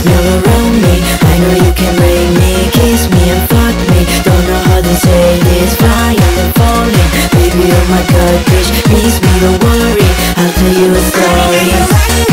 me all around me. I know you can break me, kiss me and fuck me. Don't know how to say this, flying and falling. Baby, oh my god, bitch, miss me, don't worry, I'll tell you a story.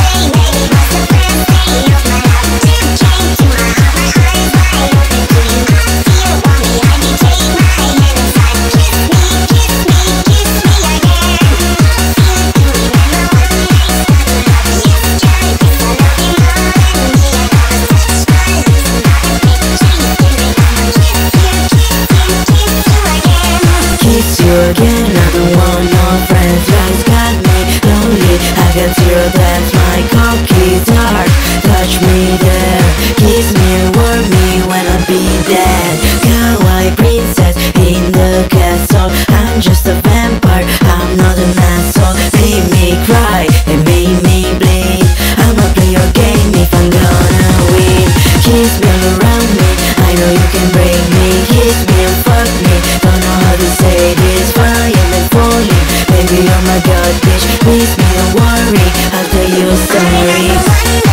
Again, I don't want no friends, life's got me lonely. I got zero plans, my cock is hard. Touch me there, kiss me and warm me when I'll be dead. Kawaii princess in the castle, I'm just a vampire, I'm not an asshole. Made me cry and made me bleed, I'ma play your game if I'm gonna win. Kiss me all around me, I know you can break me. Kiss me and fuck me, don't know how to say this, flying and falling. Baby, oh my god, bitch, miss me, don't worry, I'll tell you a story.